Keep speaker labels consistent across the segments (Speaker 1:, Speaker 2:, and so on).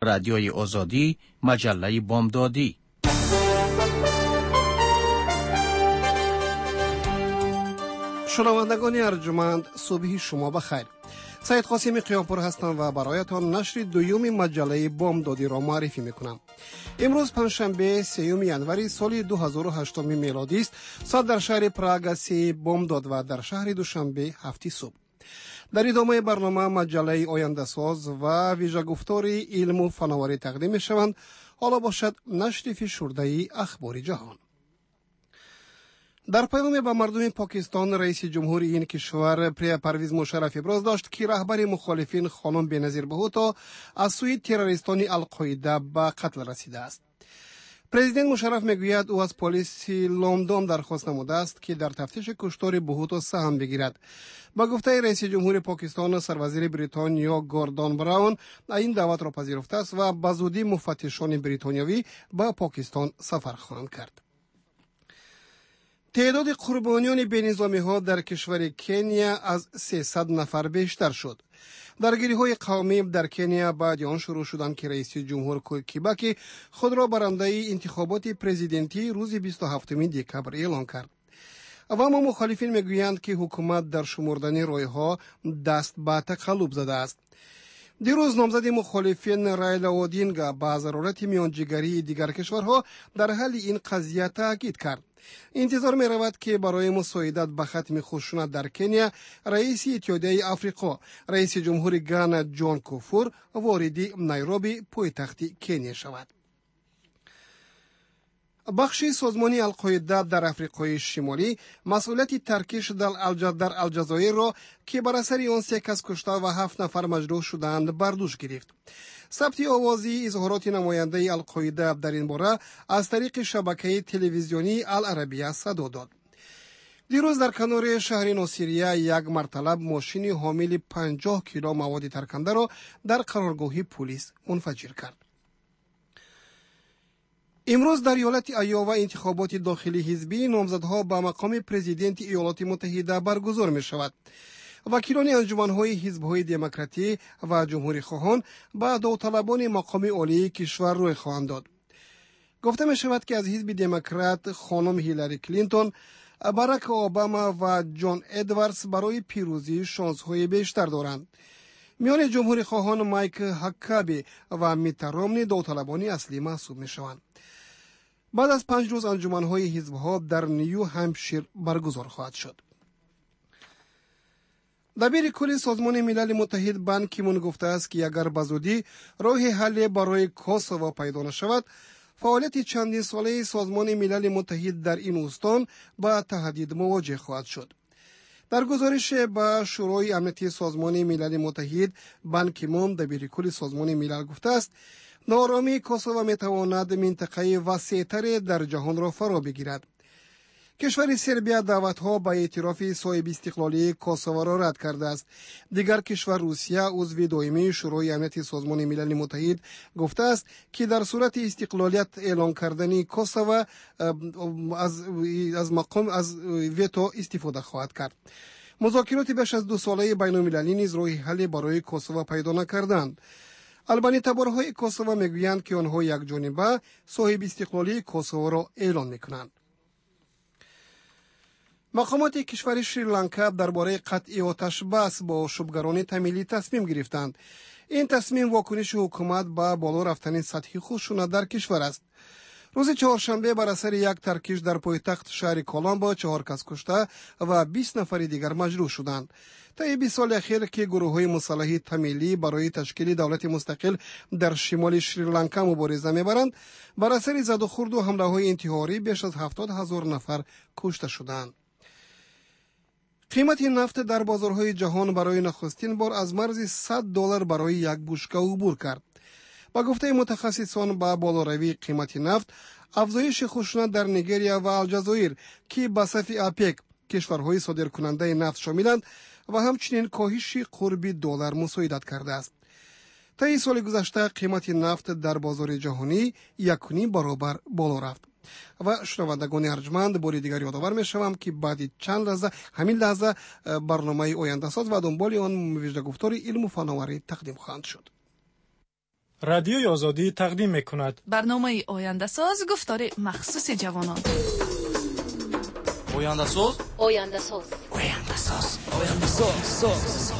Speaker 1: رادیوی آزادی، مجله بامدادی.
Speaker 2: شنوندگان ارجمند، صبح شما بخیر. سید قاسم قیامپور هستم و برایتان نشر دوم مجله بامدادی را معرفی میکنم. امروز پنجشنبه 3 ینوری سال 2008 میلادی است. ساعت در شهر پراگ 3 بامداد و در شهر دوشنبه 7 صبح. در ادامه برنامه مجله آینده ساز و ویژه گفتاری علم و فناوری تقدیم میشوند. حالا باشد نشر فشرده اخبار جهان. در پیام به مردم پاکستان، رئیس جمهوری این کشور پرویز مشرف ابراز داشت که رهبر مخالفین خانم بنظیر بهوتا از سوی تروریستان القاعده به قتل رسیده است. پرزیدنت مشرف میگوید او از پلیس لندن درخواست نموده است که در تفتیش کشتار بهوتا سهم بگیرد. با گفته رئیس جمهور پاکستان، سروزیر بریتانیا گوردون براون این دعوت را پذیرفته است و به زودی مفتشان بریتانیایی به پاکستان سفر خواهند کرد. تعداد قربانیان بی‌نظامی‌ها در کشور کنیا از 300 نفر بیشتر شد. درگیری‌های قومی در کنیا بعد آن شروع شدند که رئیس جمهور کیباکی خود را برنده انتخابات پرزیدنتی روز 27 دکبر اعلام کرد. و اما مخالفین میگویند که حکومت در شمردن رای‌ها دست به تقلب زده است. دیروز نامزد مخالفین رایلا اودینگا با ضرورت میانجیگری دیگر کشورها در حل این قضیه تاکید کرد. انتظار می رود که برای مساعدت به ختم خشونت در کنیا، رئیس اتحادیه آفریقا، رئیس جمهور گانا جان کوفور وارد نایروبی پایتخت کنیا شود. بخش سازمان القاعده در آفریقای شمالی مسئولیت ترکیش در الجزایر را که بر اثر آن 3 کس کشته و 7 نفر مجروح شدند بر دوش گرفت. ثبت آوازی اظهارات نماینده القاعده در این باره از طریق شبکه تلویزیونی العربیه صدا داد. دیروز در کنار شهر ناصریه یک مرتلب ماشین حامل 50 کیلو مواد ترکنده را در قرارگاه پلیس منفجر کرد. امروز در ایالت ایاوا انتخابات داخلی حزبی نامزدها به مقام پرزیدنت ایالات متحده برگزار می شود. وکیلان انجمن‌های حزب‌های دموکراتی و جمهوری خواهان با داوطلبان مقام عالی کشور روی خواهند داد. گفته می شود که از حزب دموکرات خانم هیلاری کلینتون، باراک اوباما و جان ادواردز برای پیروزی شانس‌های بیشتر دارند. میان جمهوری خواهان مایک هاکابی و میت رامنی داوطلبان اصلی محسوب می شوند. بعد از 5 روز انجمن‌های حزب‌ها در نیو همپشیر برگزار خواهد شد. دبیر کل سازمان ملل متحد بان کی مون گفته است که اگر بزودی راه حل برای کوسوو پیدا نشود، فعالیت چندین ساله سازمان ملل متحد در این استان با تهدید مواجه خواهد شد. در گزارش به شورای امنیتی سازمان ملل متحد، بان کی مون دبیر کل سازمان ملل گفته است نارامی کوسوو میتواند منطقه وسیع‌تر در جهان را فرا بگیرد. کشور سربیا دعوت‌ها به اعتراف صاحب استقلالی کوسوو را رد کرده است. دیگر کشور روسیه عضو دائمی شورای امنیت سازمان ملل متحد گفته است که در صورت استقلالیت اعلان کردن کوسوو از مقام از ویتو استفاده خواهد کرد. مذاکرات بیش از 2 ساله بین‌المللی نیز راه حل برای کوسوو پیدا نکردند. البانی تبارهای کوسوو میگویند که آنها یک جانبه صاحب استقلالی کوسوو را اعلان میکنند. مقامات کشور شریلانکا درباره قطع آتش بس با شبگران تامیلی تصمیم گرفتند. این تصمیم واکنش حکومت به بالا رفتن سطح خشونت در کشور است. روز چهارشنبه بر اثر یک ترکیش در پایتخت شهر کولامبو 4 کس کشته و 20 نفر دیگر مجروح شدند. طی 20 سال اخیر که گروه‌های مسلح تامیلی برای تشکیل دولت مستقل در شمال شریلانکا مبارزه می‌برند، بر اثر زد و خورد و حمله‌های انتحاری بیش از 70,000 نفر کشته شدند. قیمت نفت در بازارهای جهان برای نخستین بار از مرز $100 برای یک بشکه عبور کرد. با گفته متخصصان با بالاروی قیمت نفت، افزایش خشونت در نیگریا و الجزایر که به صف آپک کشورهای صادرکننده نفت شاملند و همچنین کاهش قرب دلار مساعدت کرده است. طی سال گذشته قیمت نفت در بازار جهانی 1.5 برابر بالا رفت. و شنوندگان ارجمند، بار دیگر یادآور می‌شوم که بعد چند لحظه همین لحظه برنامه آینده ساز و دنبال آن ویژه گفتار علم و فناوری تقدیم خواهند شد.
Speaker 3: رادیوی آزادی تقدیم می‌کند.
Speaker 4: برنامه آینده ساز گفتار مخصوص جوانان.
Speaker 5: آینده ساز.
Speaker 6: آینده ساز.
Speaker 5: آینده ساز. آینده ساز.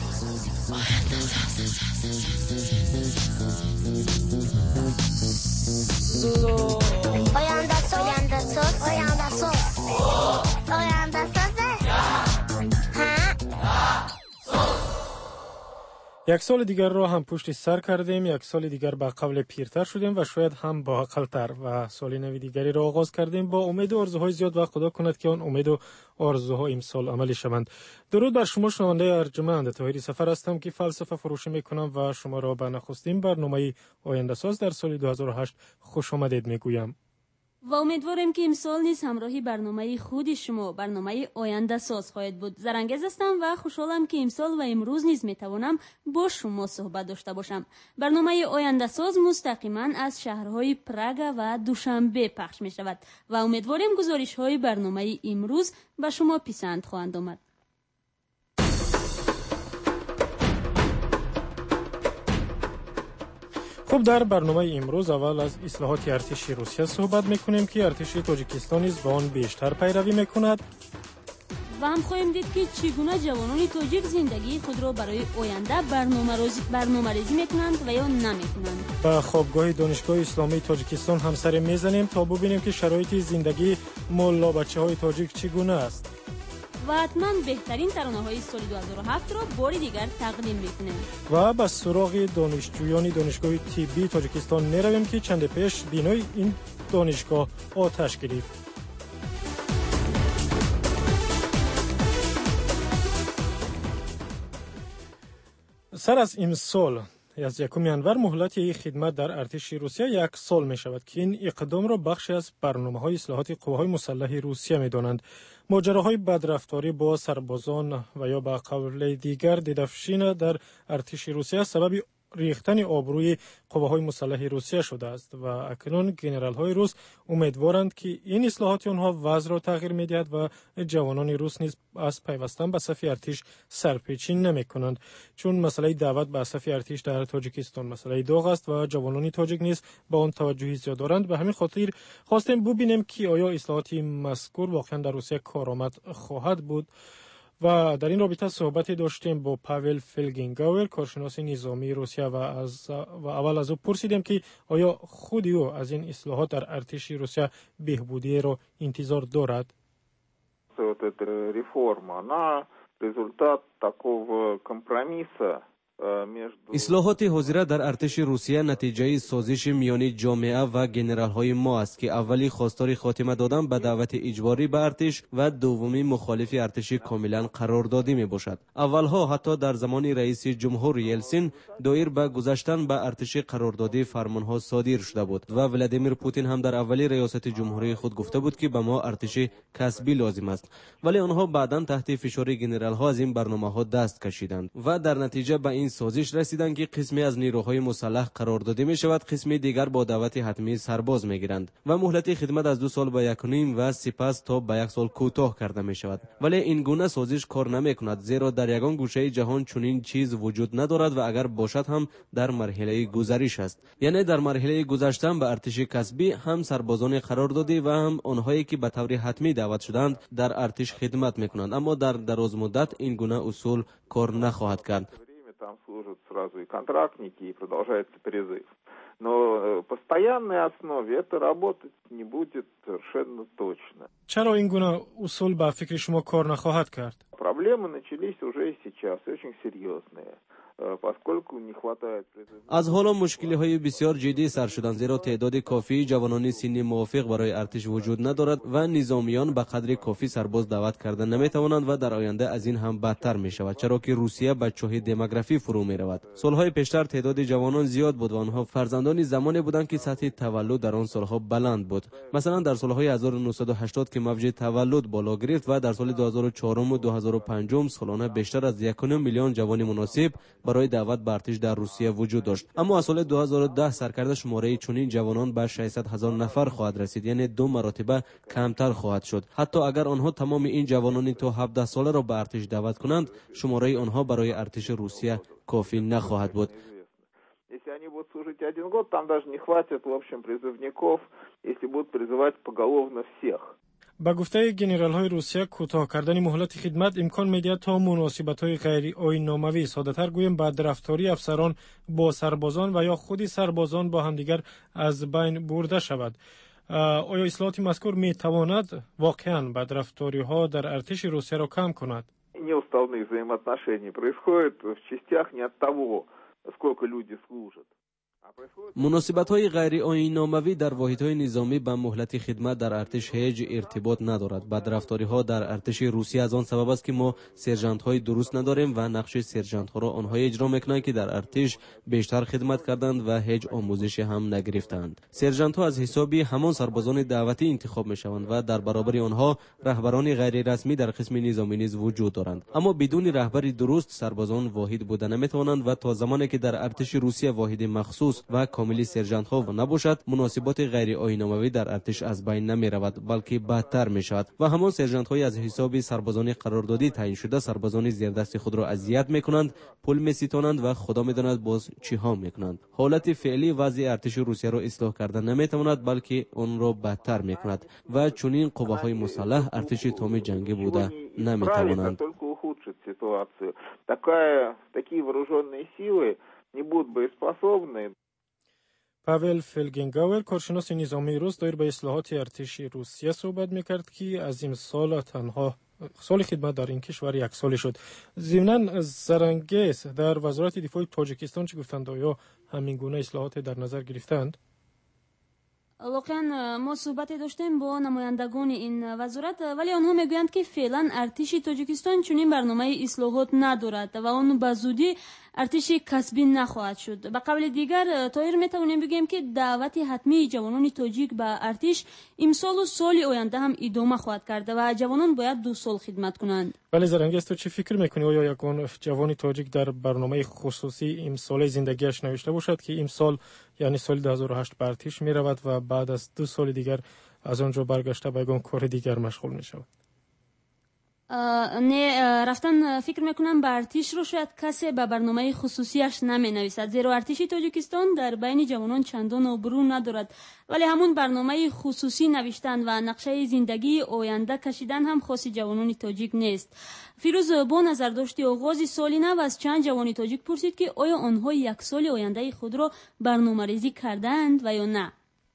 Speaker 6: آینده ساز. آینده ساز. آینده ساز. آینده ساز.
Speaker 3: یک سال دیگر را هم پشت سر کردیم، یک سال دیگر با قول پیرتر شدیم و شاید هم با عقل‌تر و سال نوی دیگری را آغاز کردیم با امید و آرزوهای زیاد و خدا کند که آن امید و آرزوها امسال عملی شوند. درود بر شما شنونده ارجمند، طاهری سفر هستم که فلسفه فروشی میکنم و شما را به نخستین برنامه آینده ساز در سال 2008 خوش آمدید میگویم.
Speaker 7: و امیدواریم که امسال نیز همراهی برنامه خود شما برنامه آینده ساز خواهد بود. زرنگز هستم و خوشحالم که امسال و امروز نیز میتوانم با شما صحبت داشته باشم. برنامه آینده ساز مستقیما از شهرهای پراگ و دوشنبه پخش می شود و امیدواریم گزارش های برنامه امروز به شما پسند خواهند آمد.
Speaker 3: خب در برنامه امروز اول از اصلاحات ارتش روسیه صحبت میکنیم که ارتش تاجیکستان نیز به آن بیشتر پیروی میکند
Speaker 7: و هم خواهیم دید که چگونه جوانان تاجیک زندگی خود را برای آینده برنامه‌ریزی میکنند و یا نمیکنند.
Speaker 3: به خوابگاه دانشگاه اسلامی تاجیکستان هم سر میزنیم تا ببینیم که شرایط زندگی ملا بچه‌های تاجیک چگونه است.
Speaker 7: و حتما بهترین ترانه‌های سال 2007 را باری دیگر تقدیم می‌کنیم.
Speaker 3: و به سراغ دانشجویان دانشگاه طبی تاجیکستان می‌رویم که چند پیش بینای این دانشگاه آتش گرفت. سر از امسال از 1 ینور مهلت این خدمت در ارتش روسیه 1 سال می شود که این اقدام را بخشی از برنامه‌های اصلاحات قواهای مسلح روسیه می دانند. ماجراهای بدرفتاری با سربازان و یا به قول دیگر دیدفشین در ارتش روسیه سبب ریختن آبروی قواهای مسلح روسیه شده است و اکنون گنرال‌های روس امیدوارند که این اصلاحات آنها وضع را تغییر می‌دهد و جوانان روس نیز از پیوستن به صف ارتش سرپیچی نمی‌کنند، چون مسئله دعوت به صف ارتش در تاجیکستان مسئله داغ است و جوانان تاجیک نیز به آن توجهی زیاد دارند. به همین خاطر خواستیم ببینیم که آیا اصلاحات مذکور واقعا در روسیه کارآمد خواهد بود و در این رابطه صحبتی داشتیم با پاول فلگینگاور کارشناس نظامی روسیه و اول از او پرسیدیم که آیا خود او از این اصلاحات در ارتش روسیه بهبودی را انتظار دارد.
Speaker 8: результат такого компромисса.
Speaker 9: اصلاحات حاضره در ارتش روسیه نتیجه سازش میان جامعه و گنرال‌های ما است که اولی خواستار خاتمه دادن به دعوت اجباری به ارتش و دومی مخالف ارتش کاملا قراردادی می باشد. اولها حتی در زمان رئیس جمهور یلسین دایر به گذاشتن به ارتش قراردادی فرمانها صادر شده بود و ولادیمیر پوتین هم در اولی ریاست جمهوری خود گفته بود که به ما ارتش کسبی لازم است، ولی آنها بعداً تحت فشار گنرال‌ها از این برنامه‌ها دست کشیدند و در نتیجه به این سازش رسیدند که قسمی از نیروهای مسلح قرار داده می شود، قسمی دیگر با دعوت حتمی سرباز می گیرند و مهلت خدمت از 2 سال به 1.5 و سپس تا به 1 سال کوتاه کرده می شود. ولی این گونه سازش کار نمی کند، زیرا در یگان گوشه جهان چنین چیز وجود ندارد و اگر باشد هم در مرحله گذریش است، یعنی در مرحله گذشتن به ارتش کسبی هم سربازان قرار داده و هم آنهایی که به طور حتمی دعوت шуданд در ارتش خدمت می کنند، اما در دراز مدت این گونه اصول کار نخواهد کرد.
Speaker 8: Там служат сразу и контрактники, и продолжается призыв. Но постоянной основе это работать не будет совершенно точно.
Speaker 3: چرا این گونه اصول به فکر شما کار نخواهد کرد؟
Speaker 8: Проблемы начались уже и сейчас, очень серьезные.
Speaker 9: از حالا مشکل‌های بسیار جدی سر شدند، زیرا تعداد کافی جوانان سنی موافق برای ارتش وجود ندارد و نظامیان به قدر کافی سرباز دعوت کرده نمی‌توانند و در آینده از این هم بدتر می‌شود، چرا که روسیه به چاه دموگرافی فرو می‌رود. سال‌های پیشتر تعداد جوانان زیاد بود و آنها فرزندان زمانی بودند که سطح تولد در آن سال‌ها بلند بود. مثلا در سال‌های 1980 که موج تولد بالا گرفت و در سال 2004 و 2005 سالانه بیشتر از 1.5 میلیون جوان مناسب برای دعوت به ارتش در روسیه وجود داشت، اما از سال 2010 سرکرد شماره چنین جوانان به 600,000 نفر خواهد رسید، یعنی 2 مرتبه کمتر خواهد شد. حتی اگر آنها تمام این جوانان تا 17 ساله را به ارتش دعوت کنند، شماره آنها برای ارتش روسیه کافی نخواهد بود.
Speaker 8: Если они будут служить 1 год, там даже не хватит, в общем, призывников, если будут призывать поголовно всех.
Speaker 3: با گفته گنرال‌های روسیه کوتاه کردن مهلت خدمت امکان می‌دهد تا مناسبت‌های غیر آیین‌ناموی ساده‌تر گویم بدرفتاری افسران با سربازان و یا خود سربازان با همدیگر از بین برده شود. آیا اصلاحات مذکور می‌تواند واقعاً بدرفتاری‌ها در ارتش روسیه را کم کند؟
Speaker 8: Неуставные взаимоотношения происходят в частях не от того, сколько люди служат.
Speaker 9: مناسبت‌های غیر آیین‌ناموی در واحدهای نظامی با مهلت خدمت در ارتش هیچ ارتباط ندارد. بدرفتاری‌ها در ارتش روسیه از آن سبب است که ما سرژانت‌های درست نداریم و نقش سرژانت‌ها را آنها اجرا می‌کنند که در ارتش بیشتر خدمت کردند و هیچ آموزش هم نگرفتند. سرژانت‌ها از حساب همان سربازان دعوتی انتخاب می‌شوند و در برابر آنها رهبران غیر رسمی در قسم نظامی نیز وجود دارند. اما بدون رهبری درست سربازان واحد بودن نمی‌توانند و تا زمانی که در ارتش روسیه واحد مخصوص و کاملی سرژانت ها نباشد مناسبات غیر آیین‌ناموی در ارتش از بین نمی رود بلکه بدتر می شود و همان سرژانت های از حساب سربازان قراردادی تعیین شده سربازان زیردست خود را اذیت می کنند، پول می ستانند و خدا می داند باز چی ها می کنند. حالت فعلی وضع ارتش روسیه را اصلاح کردن نمی تواند بلکه آن را بدتر می کند و چنین قواهای مسلح ارتش تام جنگی بوده نمی توانند.
Speaker 8: Такие вооруженные силы не будут боеспособны.
Speaker 3: پاول فلگنگاور کارشناس نظامی روس دایر به اصلاحات ارتش روسیه صحبت میکرد که از این سال تنها سال خدمت در این کشور 1 سال شد. ضمناً زرنگیز در وزارت دفاع تاجیکستان چه گفتند؟ آیا همین گونه اصلاحات در نظر گرفتند؟
Speaker 7: واقعا ما صحبت داشتیم با نمایندگان این وزارت ولی آنها میگویند که فعلا ارتش تاجیکستان چنین برنامه اصلاحات ندارد و آن به زودی ارتش کسبی نخواهد شد. به قول دیگر طایر میتوانیم بگیم که دعوت حتمی جوانان تاجیک به ارتش امسال و سال آینده هم ادامه خواهد کرد و جوانان باید 2 سال خدمت کنند.
Speaker 3: ولی زرنگیز تو چه فکر میکنی؟ آیا یک جوان تاجیک در برنامه خصوصی امسال زندگیش نوشته باشد که امسال یعنی سال 2008 به ارتش میرود و بعد از 2 سال دیگر از آنجا برگشته به یک کار دیگر مشغول میشود؟
Speaker 7: نه رفتن فکر میکنم به ارتش رو شاید کسی به برنامه خصوصیش نمی نویسد زیرا ارتش تاجیکستان در بین جوانان چندان آبرو ندارد ولی همون برنامه خصوصی نوشتن و نقشه زندگی آینده کشیدن هم خاص جوانان تاجیک نیست. فیروز با نظر داشتی آغاز سال نو از چند جوان تاجیک پرسید که آیا آنها 1 سال آینده خود را برنامه‌ریزی کردند و یا نه.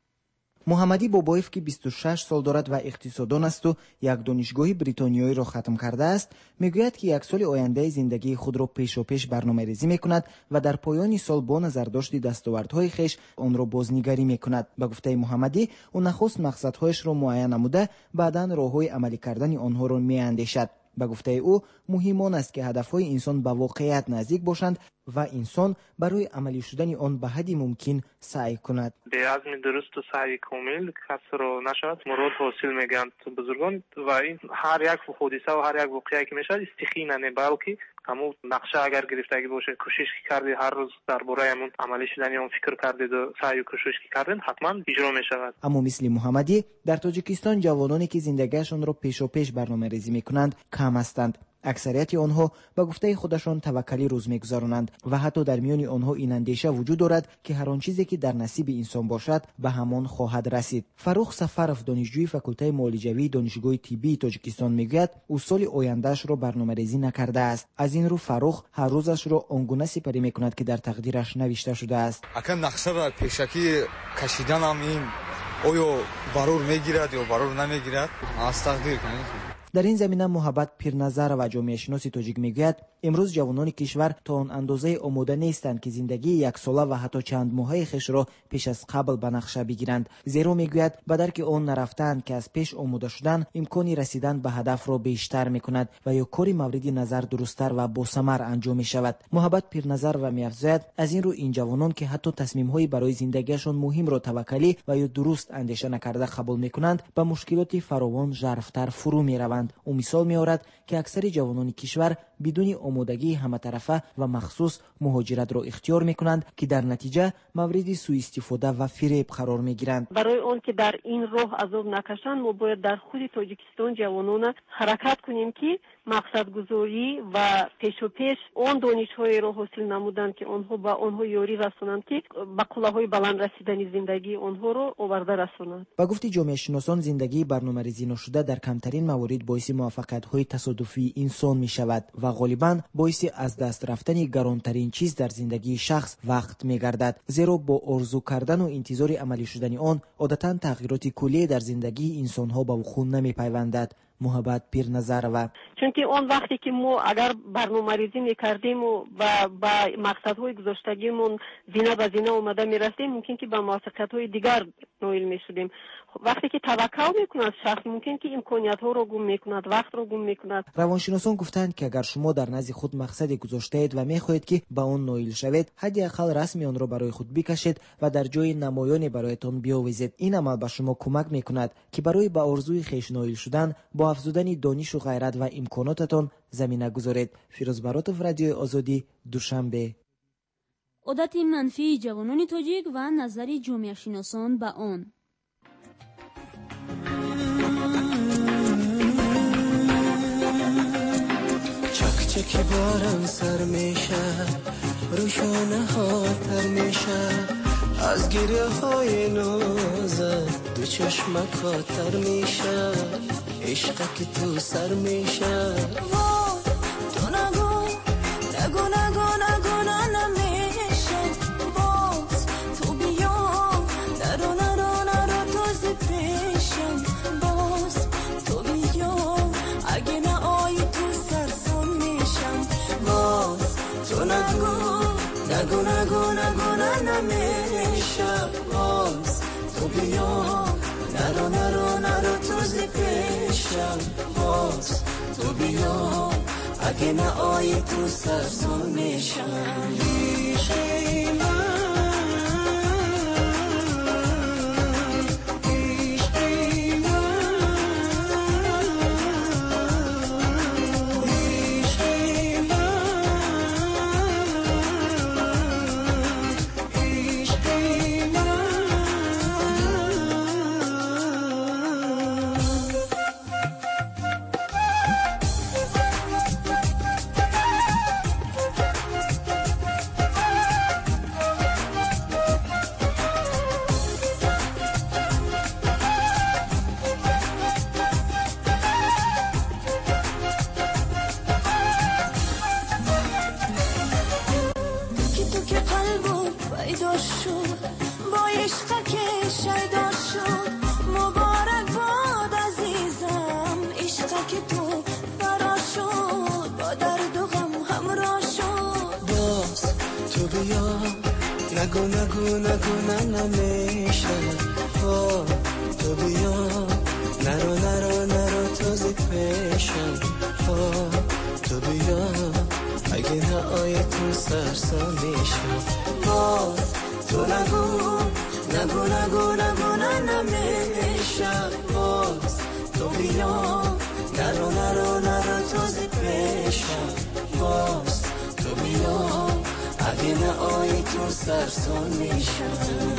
Speaker 10: محمدی بابایف که 26 سال دارد و اقتصاددان است و یک دانشگاه بریتانیایی را ختم کرده است میگوید که 1 سال آینده زندگی خود را پیش برنامه‌ریزی میکند و در پایان سال با نظر داشتی دستاوردهای خویش آن را بازنگری میکند. به گفته محمدی او نخست مقصدهایش را معین نموده بعداً راههای عملی کردن آنها را میاندیشد. به گفته او مهم آن است که هدفهای انسان به واقعیت نزدیک باشند و انسان برای عملی شدن آن به حد ممکن سعی کند.
Speaker 11: به عزم درست و سعی کامل کس را نشود مراد حاصل میگن بزرگان و این هر یک حادثه و هر یک واقعه که میشه استخی نه بلکه همون نقشه اگر گرفتگی باشه کوشش کردی هر روز درباره همون عملی شدن اون فکر کردید و سعی و کوشش کردن حتما اجرا میشود.
Speaker 10: اما مثل محمدی در تاجیکستان جوانانی که زندگیشان را پیش برنامه‌ریزی میکنند کم هستند. اکثریت آنها به گفته خودشان توکلی روز میگذرانند و حتی در میان آنها این اندیشه وجود دارد که هر آن چیزی که در نصیب انسان باشد به همان خواهد رسید. فروخ سفرف دانشجوی فاکولته معالجوی دانشگاه طبی تاجیکستان میگوید او سال آیندهش را برنامه‌ریزی نکرده است. از این رو فروخ هر روزش را آنگونه سپری میکند که در تقدیرش نوشته شده است.
Speaker 12: اگر نقشه را پیشکی کشیدنم این آیا برور میگیرد یا برور نمیگیرد از تقدیر کنید.
Speaker 10: در این زمینه محبت پیرنظر و جامعه شناسی تاجیک میگوید امروز جوانان کشور تا آن اندازه آماده نیستند که زندگی 1 ساله و حتی چند ماهه خویش را پیش از قبل به نقشه بگیرند. زیرا میگوید به درک آن نرفتند که از پیش آماده شدن امکانی رسیدن به هدف را بیشتر میکند و یا کاری مورد نظر درستتر و با ثمر انجام میشود. محبت پیرنظر و میافزاید از این رو این جوانان که حتی تصمیم‌های برای زندگیشان مهم را توکلی و یا درست اندیشه نکرده قبول میکنند به مشکلات فراوان ژرفتر فرو میروند. او مثال میآورد که اکثر جوانان کشور بدون آمادگی همه طرفه و مخصوص مهاجرت را اختیار میکنند که در نتیجه مورد سوء استفاده و فریب قرار میگیرند.
Speaker 13: برای اون که در این راه عذاب نکشند ما باید در خود تاجیکستان جوانان حرکت کنیم که مقصد گذاری و پیش و پیش اون دانش‌های را حاصل نمودند که آنها با آنها یاری رسانند که به قله‌های بلند رسیدن زندگی آنها را آورده رسانند.
Speaker 10: با گفت جامعه شناسان زندگی برنامه‌ریزی نشده در کمترین موارد باعث موفقیت‌های تصادفی انسان می‌شود و غالباً باعث از دست رفتن گرانترین چیز در زندگی شخص وقت می‌گردد، زیرا با آرزو کردن و انتظار عملی شدن آن عادتاً تغییرات کلی در زندگی انسان‌ها به وقوع نمی‌پیوندد. محبت پیر نظر و
Speaker 13: چون که اون وقتی که ما اگر برنامه‌ریزی می‌کردیم و با مقصدهای گذاشتگیمون زینه به زینه اومده می‌رفتیم ممکن که به موفقیت‌های دیگر نائل می‌شدیم. وقتی که توکل می‌کند شخص ممکن که امکانیت‌ها رو گم می‌کند، وقت رو گم می‌کند.
Speaker 10: روانشناسان گفتند که اگر شما در نزد خود مقصدی گذاشته‌اید و می‌خواهید که به آن نائل شوید، حداقل رسمی آن را برای خود بکشید و در جای نمایانی برایتان بیاویزید. این عمل به شما کمک می‌کند که برای به آرزوی خویش نائل شدن با افزودن دانش و غیرت و امکاناتتان زمینه گذارید. فیروز براتوف، رادیو آزادی، دوشنبه.
Speaker 7: عادت منفی جوانان تاجیک و نظر جامعه شناسان به آن.
Speaker 14: چک چکی بارم سر میشه، روشانه ها تر میشه، از گریه های نازت دو چشمک خاطر میشه، عشق که تو سر میشه. وای تو نگو نگو نگو نگو نمیشه، باز تو بیا نرو نرو نرو تازه پیشم، باز تو بیا اگه نه آیی تو سرسون میشم، باز تو نگو نگو نگو نگو نمیشه، باز تو بیا نرو نرو نرو تازه پیشم، باز تو بیا اگه نه آیی تو سرسون میشم. عشقی من عشقی من عشقی من عشقی من. نگو نگو نگو نمیشه، تو بیا نرو نرو نرو تازه پیشم، تو بیا اگه نه آیه تو سرسان میشم، باز تو نگو نگو نگو نگو نمیشه، باز تو بیا نرو نرو نرو تازه پیشم، باز تو بیا اگه نه آیی تو سرسون میشم.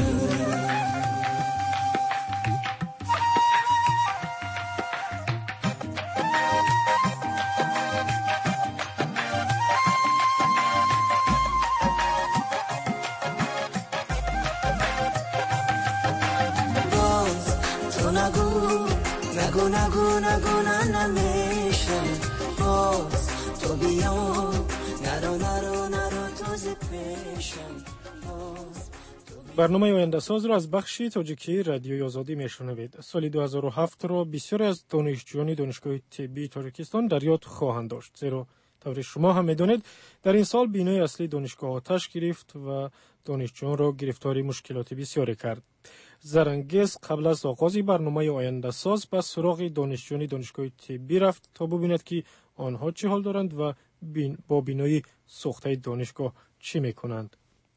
Speaker 14: باز تو نگو نگو نگو نگو نمیشه، باز تو بیا نرو نرو نرو تازه پیشم.
Speaker 3: برنامه آینده ساز را از بخش تاجیکی رادیوی آزادی میشنوید. سال 2007 را بسیاری از دانشجویان دانشگاه طبی تاجیکستان در یاد خواهند داشت، زیرا طور شما هم میدونید در این سال بینای اصلی دانشگاه آتش گرفت و دانشجویان را گرفتاری مشکلات بسیاری کرد. زرانگیز قبل از آغاز برنامه آینده ساز به سراغ دانشجویان دانشگاه طبی رفت تا ببیند که آنها چه حال دارند و با بینای سوخته دانشگاه چی میکنند.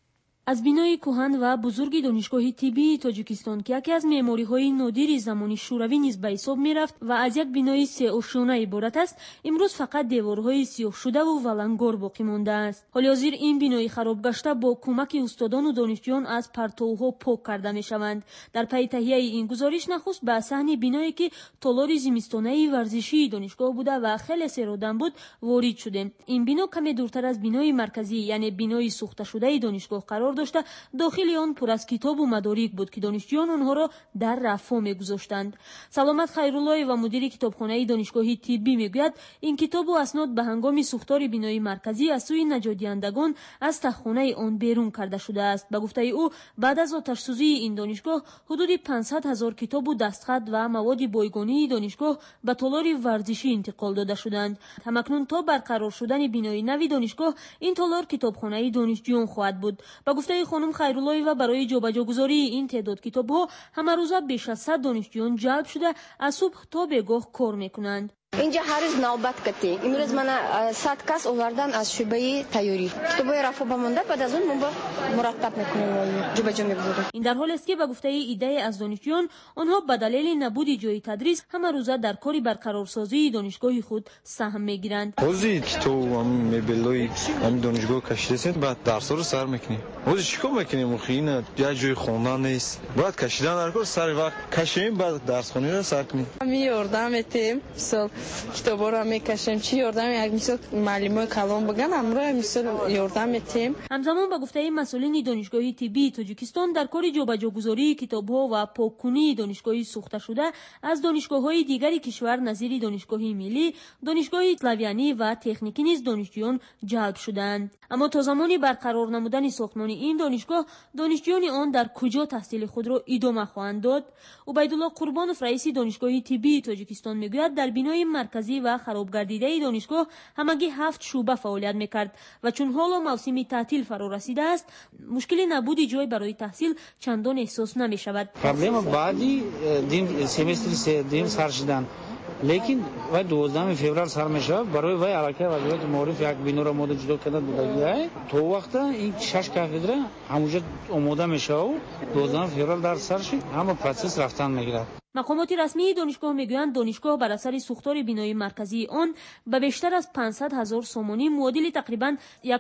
Speaker 7: از بینای کهن و بزرگ دانشگاه طبی تاجیکستان که یکی از معماری‌های نادر زمان شوروی نیز به حساب می‌رفت و از یک بینای سه‌آشانه عبارت است، امروز فقط دیوارهای سیاه شده و ولنگار باقی مانده است. حال حاضر این بینای خراب گشته با کمک استادان و دانشجویان از پرتوها پاک کرده می‌شوند. در پی تهیه این گزارش نخست به صحن بینایی که تالار زمستانه ورزشی دانشگاه بوده و خیلی سرودن بود وارد شدیم. این بنا کمی دورتر از بینای مرکزی یعنی بینای سوخته شده دانشگاه قرار داشته، داخل آن پر از کتاب و مدارک بود که دانشجویان آنها را در رفاه می‌گذاشتند. سلامت خیرالله و مدیر کتابخانه دانشگاه طبی میگوید این کتاب و اسناد به هنگام سوختار بینای مرکزی از سوی نجادیندگان از تخانه آن بیرون کرده شده است. به گفته او بعد از آتش سوزی این دانشگاه حدود 500,000 کتاب و دستخط و مواد بایگانی دانشگاه به تالار ورزشی انتقال داده شدند. همکنون تا برقرار شدن بینای نوی دانشگاه این تالار کتابخانه دانشجویان خواهد بود. به گفته خانم خیرالله و برای جابجاگذاری این تعداد کتاب‌ها همه روزه بیش از 100 دانشجویان جلب شده از صبح تا بگاه کار میکنند.
Speaker 15: اینجا هر روز نوبت کردیم. امروز من 100 کس آوردن از شعبه تیاری. کتابای رفاه بمانده، بعد از اون ما مرتب میکنیم و جابجا میگذاریم.
Speaker 7: این در حالی است که به گفته ایده از دانشجویان آنها به دلیل نبود جای تدریس همه روزه در کار برقرارسازی دانشگاه خود سهم میگیرند.
Speaker 16: روزی کتاب هم مبلای هم دانشگاه کشیدید بعد درس رو سر میکنیم. روزی چیکار میکنیم؟ خیلی یا جای خوندن نیست. بعد کشیدن در کار سر وقت کشیم بعد درس خونی رو سر کنیم.
Speaker 17: می یاردم میتیم سال کتابا رو میکشیم چی یاردم یک مثال معلمای کلام بگن امروز مثال یاردم میتیم.
Speaker 7: همزمان به گفته مسئولین دانشگاه طبی تاجیکستان در کار جابجاگذاری کتاب‌ها و پاک‌کنی دانشگاه سوخته شده از دانشگاه‌های دیگری کشور نظیر دانشگاه ملی، دانشگاه اسلاویانی و تکنیکی نیز دانشجویان جلب شدند. اما تا زمانی برقرار نمودن ساختمان این دانشگاه دانشجویان آن در کجا تحصیل خود را ادامه خواهند داد؟ عبیدالله قربانوف رئیس دانشگاه طبی تاجیکستان میگوید در بینای مرکزی و خراب گردیده دانشگاه همگی 7 شعبه فعالیت میکرد و چون حالا موسم تعطیل فرا رسیده است مشکل نبود جای برای تحصیل چندان احساس نمیشود.
Speaker 18: پروبلم بعدی دیم سمستر سوم سر شدن لیکن و 12 فوریه سر میشه برای وای علاقه وزارت معارف یک بینو را ماده جدا کرده بودگیه تو وقت این 6 کافدره همونجا آماده میشه و 12 فوریه در سر شد همه پروسس رفتن میگیره.
Speaker 7: مقامات رسمی دانشگاه میگویند دانشگاه بر اثر سوختار بینای مرکزی آن به بیشتر از 500,000 سومانی معادل تقریبا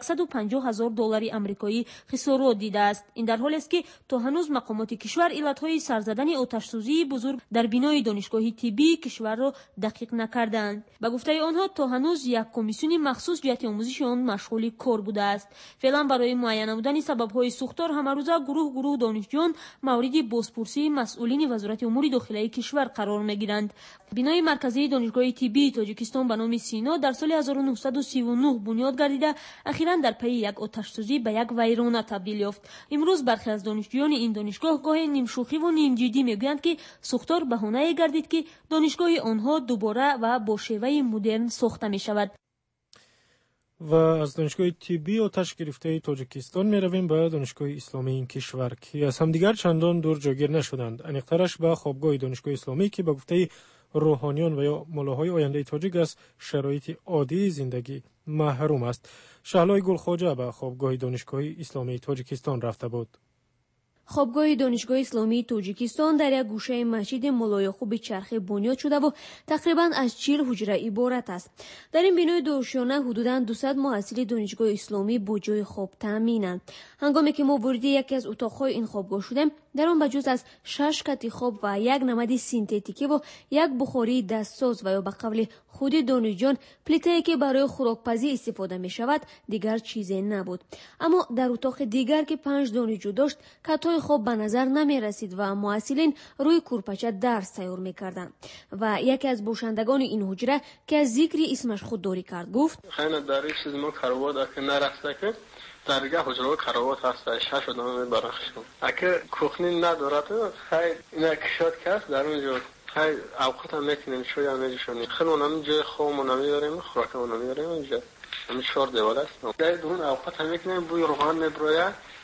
Speaker 7: 150,000 دلار آمریکایی خسارات دیده است. این در حالی است که تا هنوز مقامات کشور علتهای سرزدن آتش‌سوزی بزرگ در بینای دانشگاه طبی کشور را دقیق نکردند. به گفته آنها تا هنوز یک کمیسیون مخصوص جهت آموزش آن مشغول کار بوده است. فعلا برای معاینه نمودن سبب‌های سوختار همه روزه گروه دانشجویان مورد بازپرسی مسئولین وزارت امور داخلی کشور قرار میگیرند. بینای مرکزی دانشگاه طبی تاجیکستان به نام سینا در سال 1939 بنیاد گردیده اخیراً در پی یک آتش‌سوزی به یک ویرانه تبدیل یافت. امروز برخی از دانشجویان این دانشگاه گاهی نیم شوخی و نیم جدی میگویند که سوختار بهانه گردید که دانشگاه آنها دوباره و با شیوه مدرن ساخته می شود.
Speaker 3: و از دانشگاه طبی آتش گرفته تاجیکستان می رویم به دانشگاه اسلامی این کشور که از همدیگر چندان دور جاگیر نشدند. انیقترش به خوابگاه دانشگاه اسلامی که به گفته روحانیان و یا ملاهای آینده تاجیک از شرایط عادی زندگی محروم است. شهلای گلخواجه به خوابگاه دانشگاه اسلامی تاجیکستان رفته بود.
Speaker 7: خوابگاه دانشگاه اسلامی تاجیکستان در یک گوشه مسجد مولای خوب چرخی بنیاد شده و تقریبا از 40 حجره عبارت است. در این بنای دوشانه حدوداً 200 محصل دانشگاه اسلامی با جای خواب تامینند. هنگامی که ما وارد یکی از اتاق‌های این خوابگاه شدیم، در آن بجز از 6 کت خواب و یک نمد سینتتیکی و یک بخاری دستساز و یا به قول خود دانشجویان پلیته‌ای که برای خوراکپزی استفاده می شود دیگر چیزی نبود. اما در اتاق دیگر که 5 دانشجو داشت کت‌های خواب به نظر نمی رسید و محصلین روی کورپچه درس تیار می کردند. و یکی از باشندگان این حجره که از ذکر اسمش خودداری کرد گفت
Speaker 19: خیلی در این چیز ما کروات که نرفته که در دیگه حجره کروات هست 6 آدم برخش کن اگه کوخنی ندارد خیلی اینا کشات کس در اونجا خیلی اوقات هم میکنیم شوی هم میجوشونیم خیلی اونم جای خوابمون هم میداریم خوراکمون هم میداریم اینجا همین 4 دیوال است در اون اوقات هم میکنیم بوی روغن میبروید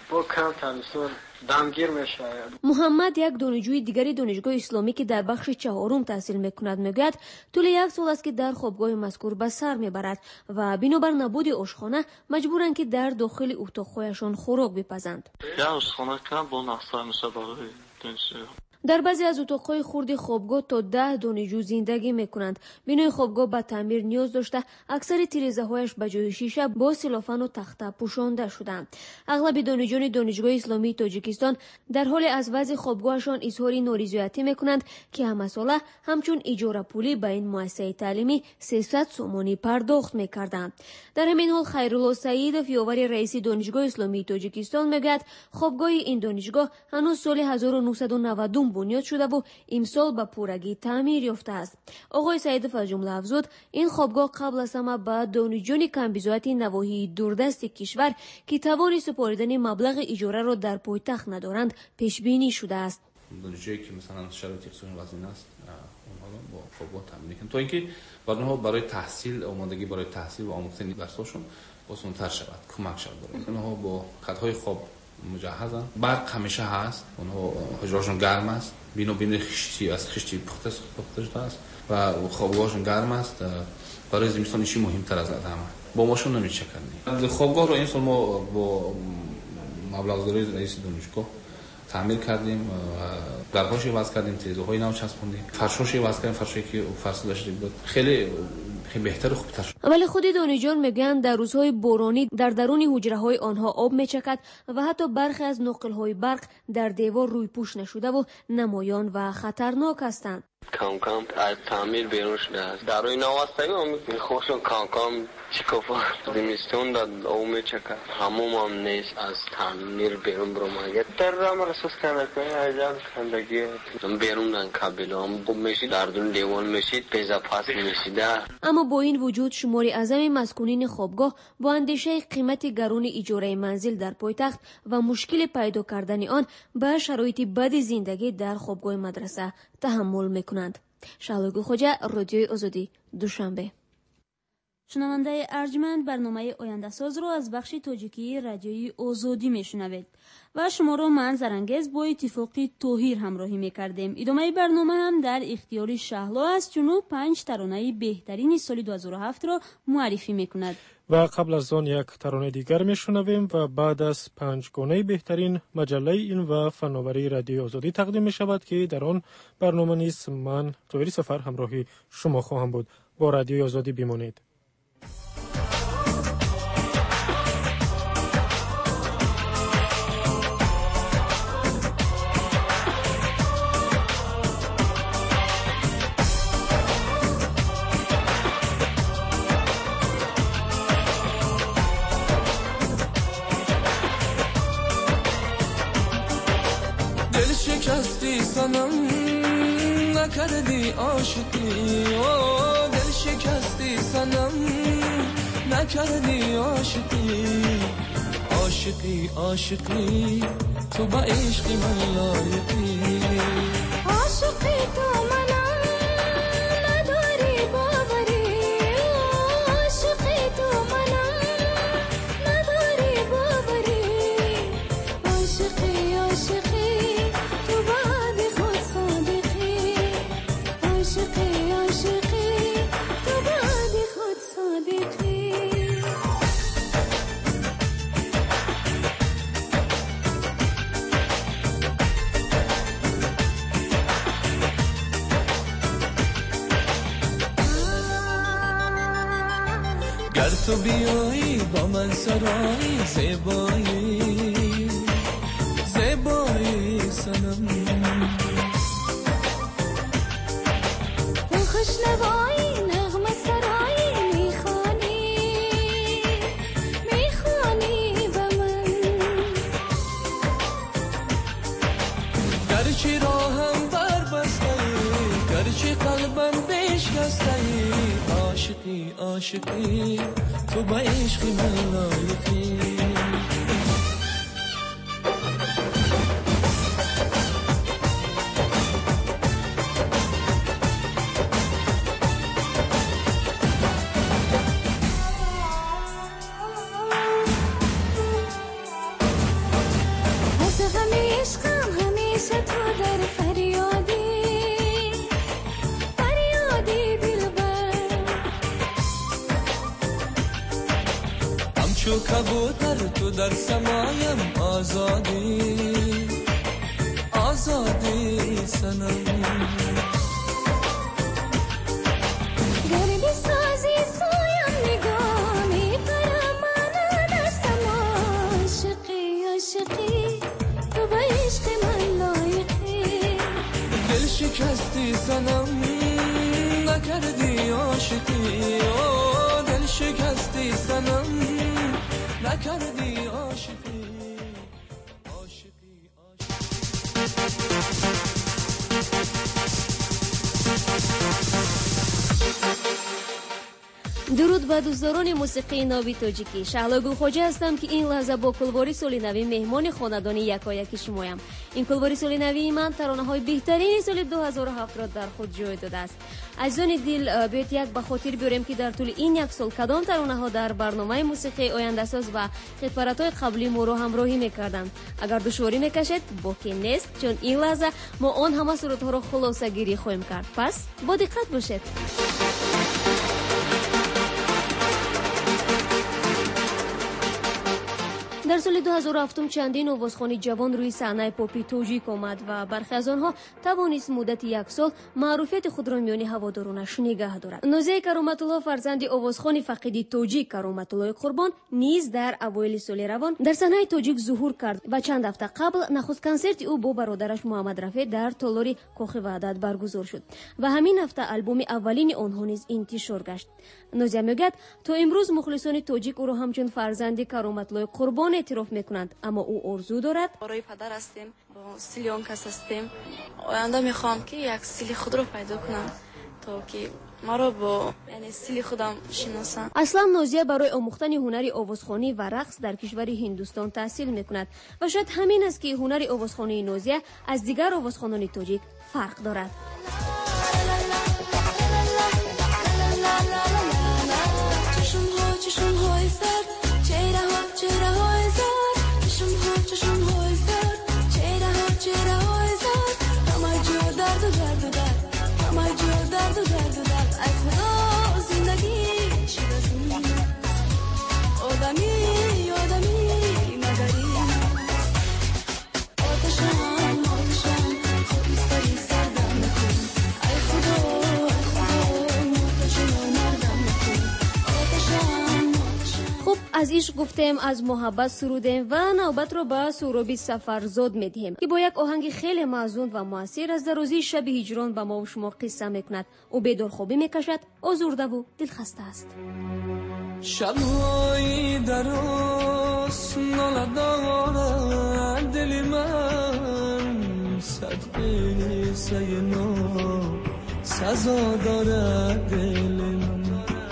Speaker 19: با کم تنسون دمگیر میشه.
Speaker 20: محمد یک دانشجوی دیگری دانشگاه اسلامی که در بخش چهارم تحصیل میکند میگوید طول یک سال است که در خوابگاه مذکور به سر میبرد و بنابر نبود آشخانه مجبورند که در داخل اتاقهایشان خوراک بپزند.
Speaker 19: یا آشخانه کم با نقصه میشه برای دانشجو.
Speaker 20: در بعضی از اتاقهای خرد خوابگاه تا 10 دانشجو زندگی میکنند. بنای خوابگاه به تعمیر نیاز داشته اکثر تیره‌هایش به جای شیشه با سلوفان و تخته پوشانده شدند. اغلب دانشجویان دانشگاه اسلامی تاجیکستان در حال از وضع خوابگاهشان اظهار نارضایتی میکنند که همه ساله همچون اجاره پولی به این مؤسسه تعلیمی 300 سومانی پرداخت میکردند. در همین حال خیرالله سعیدов یاور رئیس دانشگاه اسلامی تاجیکستان میگوید خوابگاه این دانشگاه هنوز سال 1992 بنیاد شده و امسال به پورگی تعمیر یافته است. آقای سعیدов از جمله افزود این خوابگاه قبل از همه به دانشجویان کمبیزایت نواحی دوردست کشور که توان سپاریدن مبلغ اجاره را در پایتخت ندارند پیش بینی شده است.
Speaker 21: دانشجویی که مثلا شرایط اقتصادی وضعی است اونها با خوابگاه تامین میکنند تا اینکه بعدها برای تحصیل آمادگی برای تحصیل و آموختن درسشون آسان‌تر شود، کمک شود. اونها با خطهای خواب مجهزن. برق همیشه هست. اونها حجرهاشون گرم است. بینو خشتی از خشتی پخته است و خوابگاهشون گرم است. برای زمستان ایشی مهمتر از همه. با ماشون نمیشه کردن. خوابگاه رو این سال ما با مبلغ‌داری رئیس دانشگاه تعمیر کردیم، درهاش عوض کردیم، تیزوهای نو چسبوندیم، فرشاش عوض کردیم، فرشی که فرسوده شده بود. خیلی بهتر و خوبتر شد.
Speaker 20: ولی خود دانشجویان میگن در روزهای بارانی در درون حجره‌های آنها آب میچکد و حتی برخی از نقل‌های برق در دیوار روی پوش نشده و نمایان و خطرناک هستند.
Speaker 19: کم کم از تعمیر بیرون شده است. در روی نوستگی هم خوشون کم کم چکافا زمستون داد او میچکد. هموم هم نیست از تعمیر بیرون برماید. در رام رسوس کنه که عجب کندگی بیرون دن کابل هم خوب میشید در دون دیوان میشید پیزا پاس میشیده.
Speaker 20: اما با این وجود شماری اعظم مسکونین خوابگاه با اندیشه قیمت گران اجاره منزل در پایتخت و مشکل پیدا کردن آن به شرایط بد زندگی در خوابگاه مدرسه تحمل میکنند. شهلا خوجا، رادیوی آزادی، دوشنبه.
Speaker 7: شنونده ارجمند برنامه آینده ساز رو از بخش تاجیکی رادیوی آزادی میشنوید و شما رو من زرنگز با اتفاقی توهیر همراهی میکردیم. ادامه برنامه هم در اختیار شهلا است چون 5 ترانه بهترین سال 2007 رو معرفی میکند.
Speaker 3: و قبل از آن یک ترانه دیگر میشنویم و بعد از 5 گانه بهترین مجله این و فناوری رادیو آزادی تقدیم می شود که در آن برنامه نیز من طویل سفر همراهی شما خواهم بود. با رادیو آزادی بمانید.
Speaker 5: نکردی عاشقی دل شکستی صنم نکردی عاشقی عاشقی عاشقی تو با عشق من لایقی عاشقی تو منم نداری باوری عاشقی تو منم نداری باوری عاشقی عاشقی تو بعد خود صادقی عاشقی عاشقی تو بعد خود صادقی گر تو بیایی با من سرایی زیبایی زیبایی سنم تو خوشنوایی نغمه سرایی میخوانی به من گرچه راهم بربسته گرچه قلبم بشکسته عاشقی عاشقی تو با عشق من لایقی و کبوتر تو در سمایم آزادی آزادی سنم
Speaker 20: گربه سازی سایم نگاه میپرم من در سما عاشقی عاشقی تو به عشق من لایقی
Speaker 5: دل شکستی سنم نکردی عاشقی دل شکستی سنم نکردی عاشقی
Speaker 20: درود به دوستداران موسیقی ناوی تاجیکی. شهلا گلخواجه هستم که این لحظه با کلواری سال نوی مهمان خاندان یکایک شمایم. این کلواری سال نوی من ترانه‌های بهترین سال 2007 را در خود جای داده است. عزیزان دل بیایید یک به خاطر بیاریم که در طول این یک سال کدام ترانه‌ها در برنامه موسیقی آینده ساز و خدمات‌های قبلی ما را همراهی می‌کردند. اگر دشواری می‌کشید باکی نیست، چون این لحظه ما آن همه سرودها را خلاصه‌گیری خواهیم کرد. پس با دقت باشید. در سال 2007 چندین آوازخوان جوان روی صحنه پاپی توجیک آمد و برخی از آنها توانست مدت یک سال معروفیت خود را میان هوادارانش نگه دارد. نازیه کرامت الله فرزند آوازخوان فقیدی توجیک کرامت الله قربان نیز در اوایل سال روان در صحنه توجیک ظهور کرد و چند هفته قبل نخست کنسرت او با برادرش محمد رفیع در تالاری کاخ وحدت برگزار شد و همین هفته آلبوم اولین آنها نیز انتشار گشت. نازیه میگوید تا امروز مخلصان توجیک او را همچون فرزند کرامت الله قربان اعتراف میکنند، اما او آرزو دارد
Speaker 17: برای پدر هستیم، با سیلی آن کس هستیم. آینده میخوام که یک سیلی خود را پیدا کنم تا که مرا با یعنی سیلی خودم شناسم.
Speaker 20: اصلا نازیه برای آموختن هنر آوازخوانی و رقص در کشور هندوستان تحصیل میکند و شاید همین است که هنر آوازخوانی نازیه از دیگر آوازخوانان تاجیک فرق دارد.
Speaker 14: چشم‌های سرد، چهره‌های زرد، چشم‌های سرد، چهره‌های زرد، همه جا درد و درد و درد، همه جا درد و درد و درد. ای خدا زندگی چی بزنی؟ آدمی مگری آتشم خود می‌سپاری سردم نکن. ای خدا آتشم مردم نکن.
Speaker 20: خب از عشق گفتیم، از محبت سرودیم و نوبت رو به سهراب سفرزاد میدهیم که با یک آهنگ خیلی موزون و موثر از درازی شب هجران به ما و شما قصه میکند. او بیدارخوابی میکشد، آزرده و دلخسته است.
Speaker 5: شب‌های دراز ناله دارد دل من، صد قصه نو سزا دارد دل من.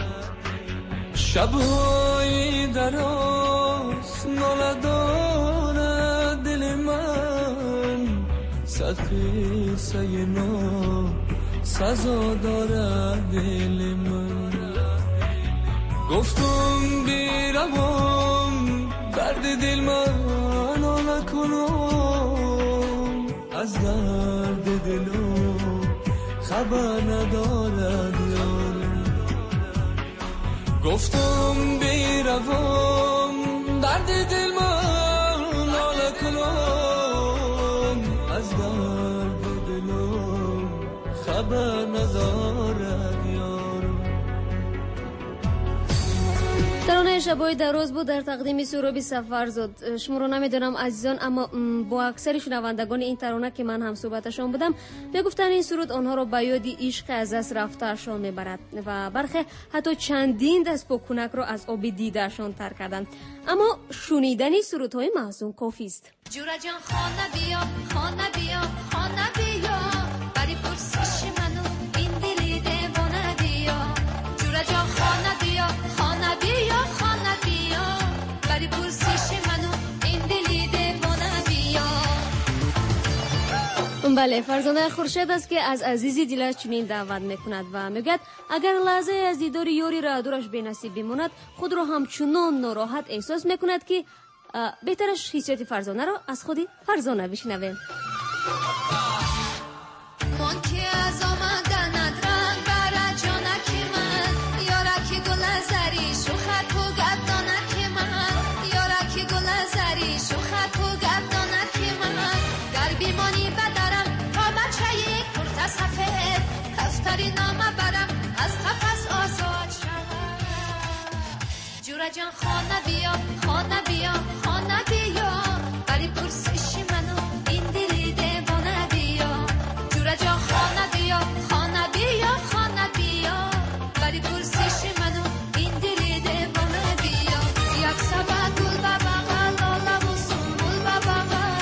Speaker 5: شب‌های دراز ناله دارد دل من، صد قصه نو سزا دارد دل من. گفتم بیروم درد دل من نکنم، از درد دلم خبر ندارد یارم. گفتم بیروم درد دل من نکنم، از درد دلم خبر ندارد یارم.
Speaker 20: ترانه شبای دراز بود در تقدیم سهراب سفرزاد. شما رو نمیدونم عزیزان، اما با اکثر شنوندگان این ترانه که من هم صحبتشان بودم میگفتن این سرود آنها رو به یاد عشق از دست رفتهشان میبرد و برخی حتی چندین دست پاکونک رو از آب دیدهشان تر کردند. اما شنیدن سرودهای محزون کافی است.
Speaker 14: جورا جان خانه بیا خانه بیا خانه بیا، بری پرسش منو این دلی دیوانه بیا. جورا جان خانه بیا خانه بیا خانه بیا، بری پرسش منو این دلی دیوانه بیا.
Speaker 20: بله، فرزانه خورشید است که از عزیزی دلش چنین دعوت میکند و میگد اگر لحظه از دیدار یاری را دورش بنصیب بماند خود را همچنان ناراحت احساس میکند که بهترش حسیات فرزانه را از خودی فرزانه بشنویم.
Speaker 14: من که از آمدنت رنگ برا جانک من، یارکی گل زری شوخت و گردانک من. باری نامه برم از قفس آزاد شود جورا جان خانه بیا خانه بیا خانه بیا بری پرسش منو این دلی دیوانه بیا جورا جان خانه بیا خانه بیا خانه بیا بری پرسش منو این دلی دیوانه بیا یک سبا گل بابا لالا و سنبول بابا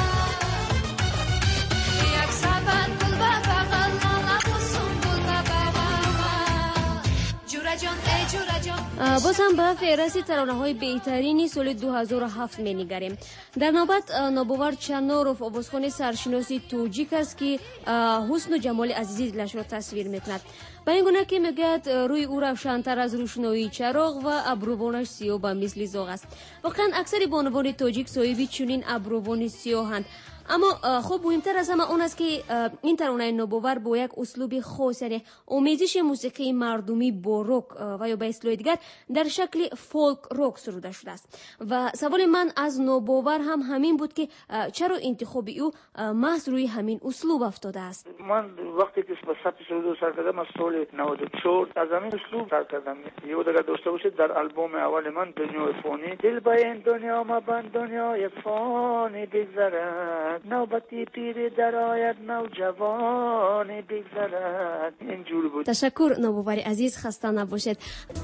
Speaker 14: یک سبا گل بابا لالا و سنبول بابا جورا جان ای جورا جان
Speaker 20: باز هم به فهرست ترانه‌های بهترین سال 2007 می‌نگریم. در نوبت ناباور چناروف آوازخوان سرشناسی توجیک است که حسن و جمال عزیزی دلش را تصویر می‌کند. به این گونه که میگوید روی او روشن‌تر از روشنایی چراغ و ابروانش سیاه به مثل زاغ است. واقعا اکثر بانوان تاجیک صاحب چنین ابروان سیاهند. اما خب مهمتر از همه اون است که این ترانه نوباور با یک اسلوب خاص، یعنی آمیزش موسیقی مردمی با روک و یا به اصطلاح دیگر در شکل فولک روک سروده شده است. و سوال من از نوباور هم همین بود که چرا انتخاب او محض روی همین اسلوب افتاده است.
Speaker 1: من وقتی که به ثبت سرود سر کردم از سال 94 از همین اسلوب سر کردم. یه دیگر داشته باشید در آلبوم اول من دنیای فانی دل با این دنیا ما بند دنیای فانی بگذرد نوبتی پیر در آید نوجوان بگذرد اینجور بود.
Speaker 20: تشکر نوباور عزیز، خسته نباشید.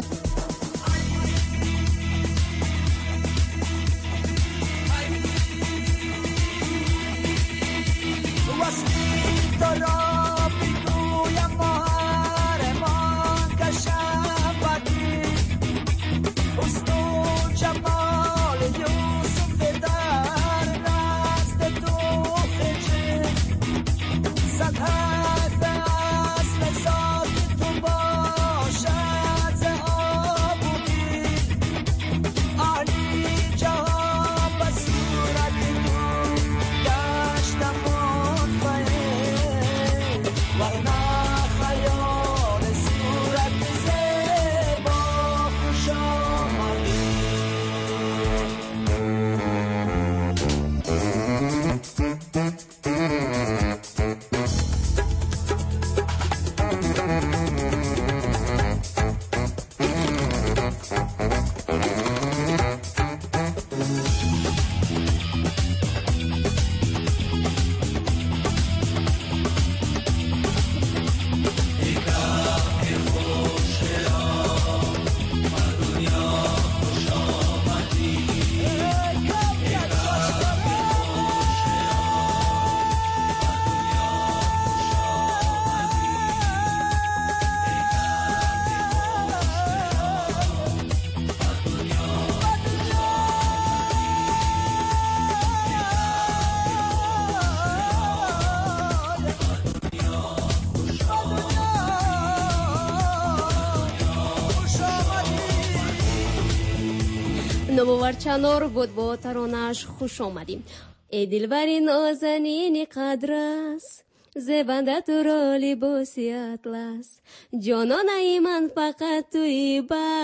Speaker 20: نوباور چنار بود با ترانه‌اش خوش آمدیم. ای دلبر نازنین قدر است زبنده تو را لباسی اطلس جانان ای من فقط توی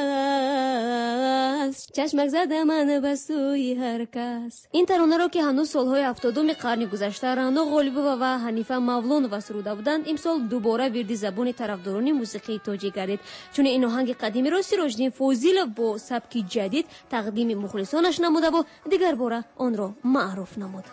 Speaker 20: بس چشمک زده من به سوی هر کس. این ترانه را که هنوز سالهای 70 قرن گذشته رعنا غالبوفا و حنیفه مولانووا سروده بودند، امسال دوباره ورد زبان طرفداران موسیقی تاجیک گردید، چون این آهنگ قدیمی را سراج‌الدین فاضل با سبک جدید تقدیم مخلصانش نموده و دیگر باره آن را معروف نمود.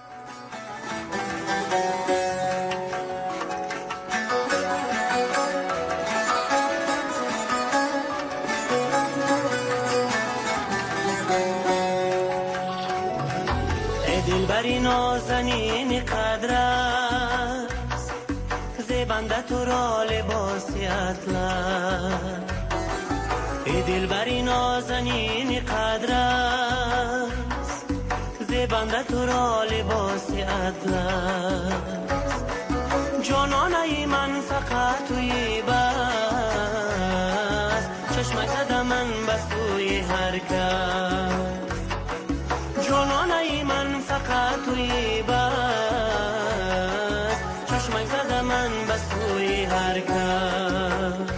Speaker 22: دلبری نازنین قدر است زبنده تو را لباسی اطلس ای دلبری نازنین قدر است زبنده تو را لباسی اطلس جانان ای من فقط توی بس چشمک زده من به سوی هر کس جانان ای من فقط توی بس چشمک زده من به سوی هر کس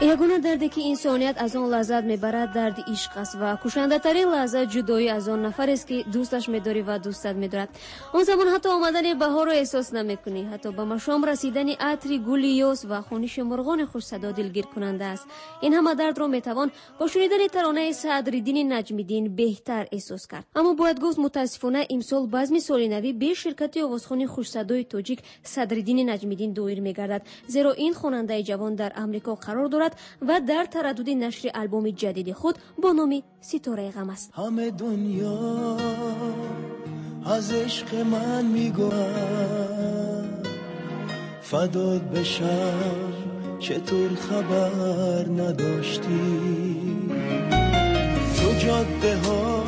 Speaker 20: یگانه دردی که انسانیت از آن لذت میبرد درد عشق است و کشنده ترین لحظه جدایی از آن نفر است که دوستش میداری و دوستت میدارد. اون زمان حتی آمدن بهار رو احساس نمیکنی، حتی به مشام رسیدن عطر گل یاس و خونش مرغان خوش صدا دلگیر کننده است. این همه درد رو میتوان با شنیدن ترانه صدرالدین نجمی‌دین بهتر احساس کرد. اما باید گفت متاسفانه امسال بزم سال نوی به شرکت آوازخوانی خوش صدای تاجیک صدرالدین نجمی‌دین دایر میگردد، زیرا این خواننده جوان در امریکا قرار دارد و در تردد نشر آلبوم جدید خود با نام ستاره غم است.
Speaker 5: همه دنیا از عشق من میگوید فدات بشم چطور خبر نداشتی تو جاده ها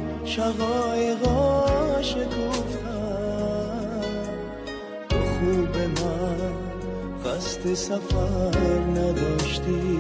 Speaker 5: شقایقا شکفتن تو خوب من قصد سفر نداشتی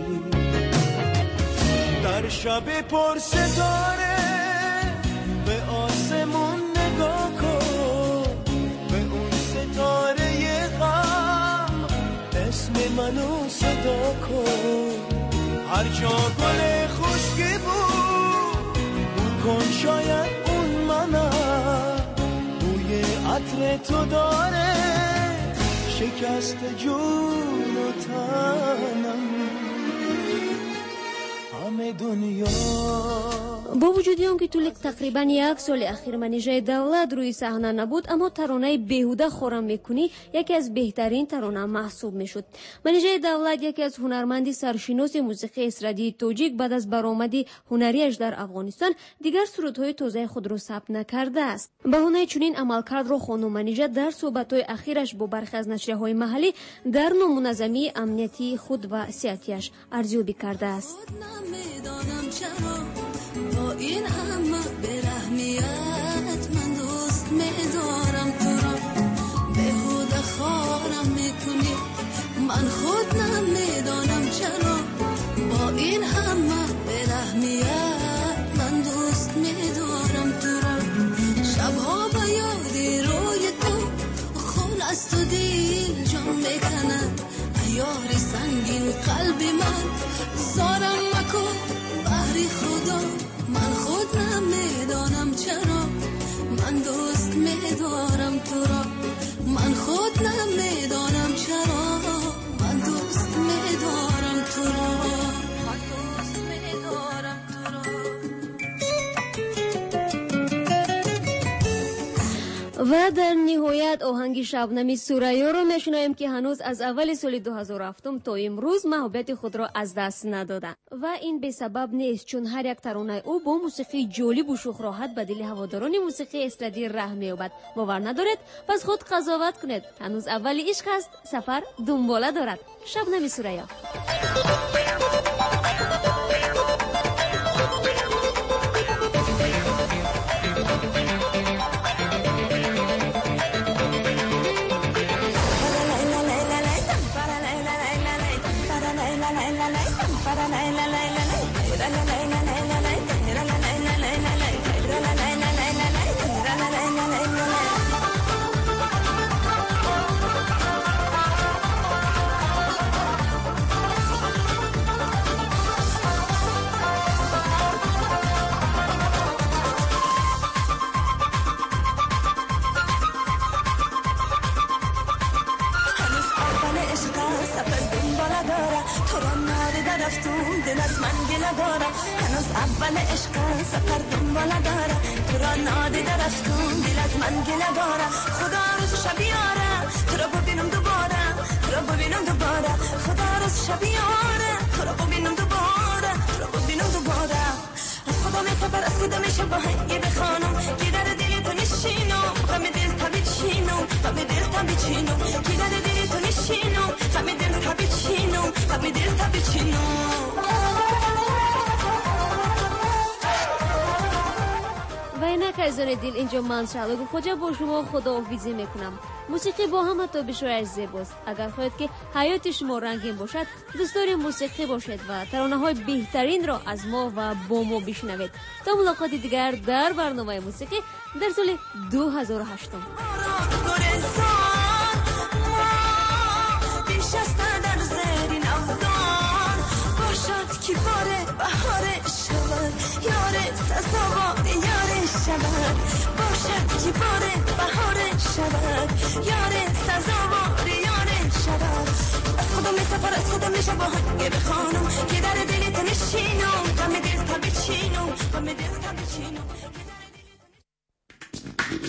Speaker 5: در شب پر ستاره به آسمون نگاه کن به اون ستاره غم اسم منو صدا کن هر جا گل خشکی بود بو کن شاید اون منم بوی عطر تو داره شکست جون و تنم همه دنیا.
Speaker 20: با وجود آنکه طول تقریبا یک سال اخیر منیژه دولت روی صحنه نبود، اما ترانه بیهوده خورم میکنی یکی از بهترین ترانه محسوب میشد. منیژه دولت یکی از هنرمندی سرشناس موسیقی استرادی تاجیک بعد از برآمدی هنریش در افغانستان دیگر سرودهای تازه خود را ثبت نکرده است. بهانه چنین عملکرد را خانم منیژه در صحبت‌های اخیرش با برخی از نشریه‌های محلی در نامنظمی امنیتی خود و صحتیش ارزیابی کرده است.
Speaker 2: با این همه برحمیت من دوست میدارم تو را بهوده خارم میکنی من خود نمیدانم چرا با این همه برحمیت من دوست میدارم تو را شبها به یادی روی تو خون از تو دیل جان میکند ایاری سنگین قلبی من زارم مکن بحری خدا من خود نمیدانم چرا من دوست میدارم تو را من خود نمیدانم چرا من دوست میدارم تو را من دوست میدارم تو را.
Speaker 20: و در نهایت آهنگ شبنمی سوریا را میشنویم که هنوز از اول سال 2007 تا امروز محبت خود را از دست ندادن و این به سبب نیست، چون هر یک ترانه او با موسیقی جالب و شوخ راحت به دل هواداران موسیقی استرادی ره می‌یابد. باور ندارید؟ پس خود قضاوت کنید. هنوز اول عشق است، سفر دنباله دارد. شبنمی سوریا.
Speaker 2: دل از من گله دارم هنوز اول عشق سفر دنباله دارم تو را نادیده رفتم دل از من گله دارم خدا روز شب یارم تو را ببینم دوباره تو را ببینم دوباره خدا روز شب یارم تو را ببینم دوباره تو را ببینم دوباره از خدا میخبر از خدا میشه با هنگی بخوانم کی در دلی تو نشینم غم دل تبی چینم غم دل تبی چینم کی در دلی تو نشینم غم دل تبی چینم غم دل تبی چینم.
Speaker 20: و اینک عزیزان دل، اینجا من شهلا خوجا با شما خداحافظی میکنم. موسیقی با هم تا بسیارش زیباست. اگر خواهید که حیات شما رنگین باشد، دوستدار موسیقی باشید و ترانه های بهترین را از ما و با ما بشنوید. تا ملاقات دیگر در برنامه موسیقی در سال 2008.
Speaker 2: بیش از در زیرین افغان سزاوار یار شود باشد که بار بهار شود یار سزاوار یار شود از خودم میسفر از خودم میشباهم یه بخوانم که در دل تنشینم غم دل تا بچینم غم دل تا بچینم